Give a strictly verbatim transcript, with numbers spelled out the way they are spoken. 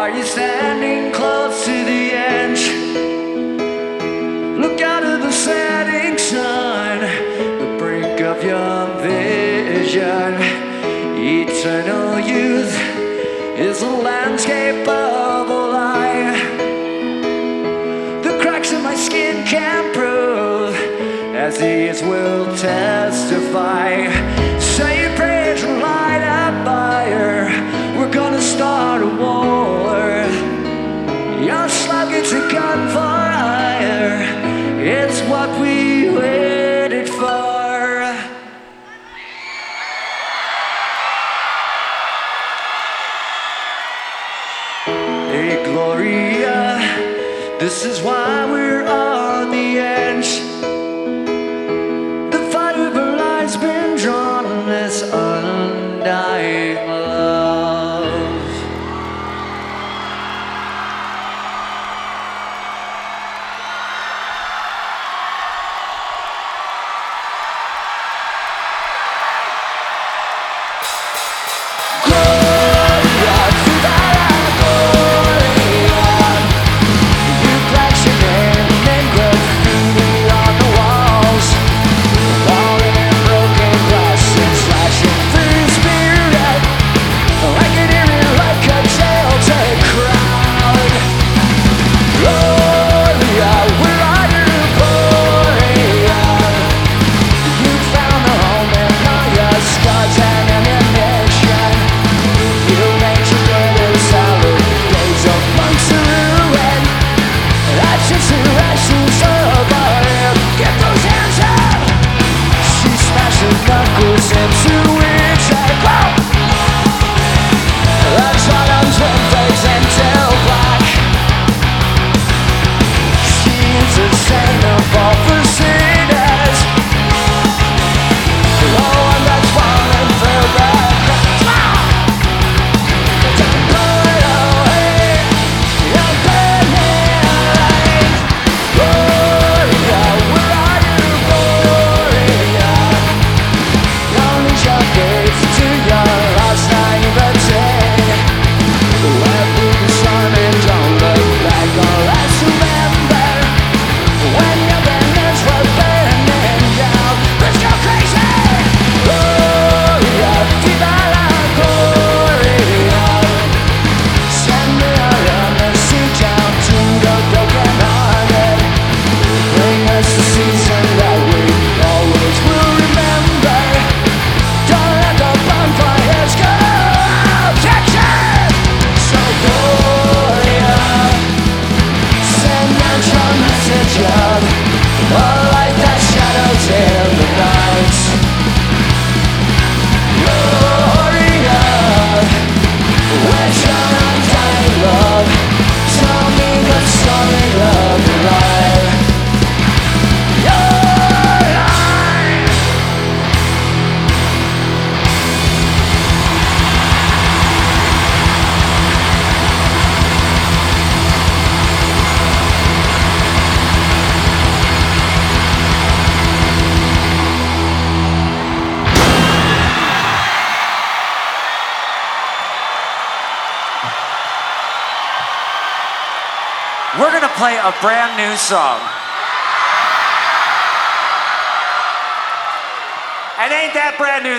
Are you standing close to the edge? Look out at the setting sun, the brink of your vision. Eternal youth is a landscape of a lie. The cracks in my skin can prove, as these will testify. Say your prayers and light a fire. We're gonna start a war. Your slug gets a gun for hire. It's what we waited for. Hey Gloria, this is why we're on the edge. The fight of our lives been drawn in this undying love. Play a brand new song. And ain't that brand new?